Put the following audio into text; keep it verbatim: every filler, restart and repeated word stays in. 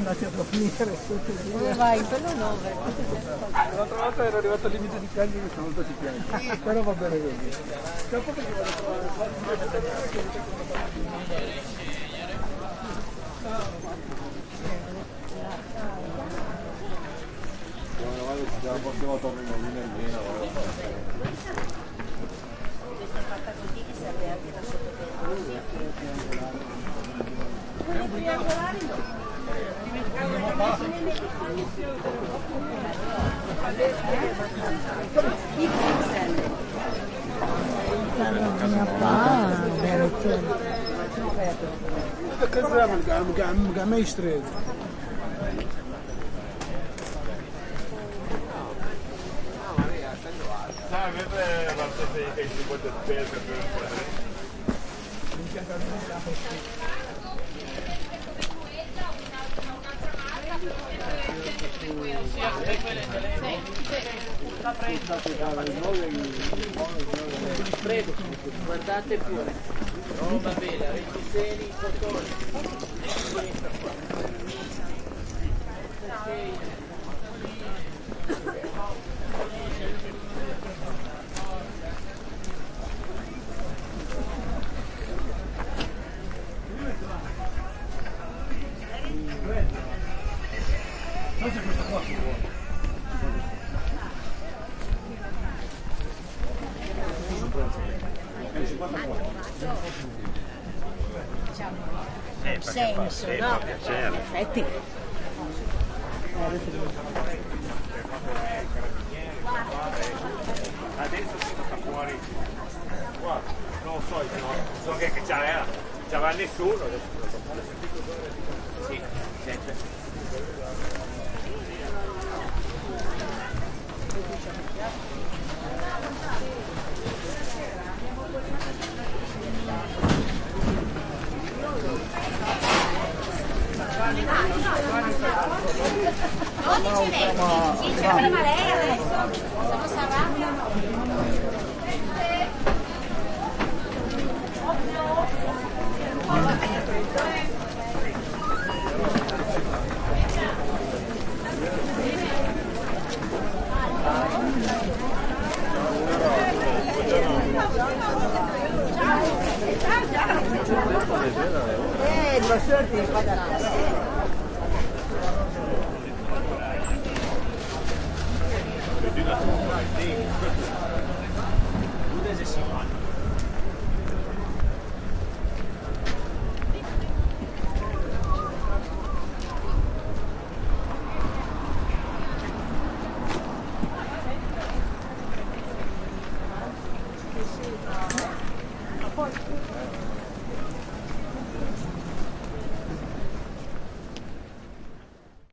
andati a dormire sotto il Dove vai? Quello no, l'altra volta ero arrivato al limite di piangere, stavolta si piange. Però va bene così. Dopo perché vado a trovare la prossima torno in nemmeno. Questa è fatta così che serve anche da sottoterra. Quello triangolare no. هذا كذاب قام قام قام يشتري Prego, guardate pure. Roba bella, reggiseni, fotoni. Un senso, no? In effetti. Adesso si sta fuori. Guarda, non lo so, so che c'aveva, c'aveva nessuno. Sì, sempre. dodici venti, sì, c'è prima lei adesso, se non si arrabbia. Eh, ma certo, padanasse. Poi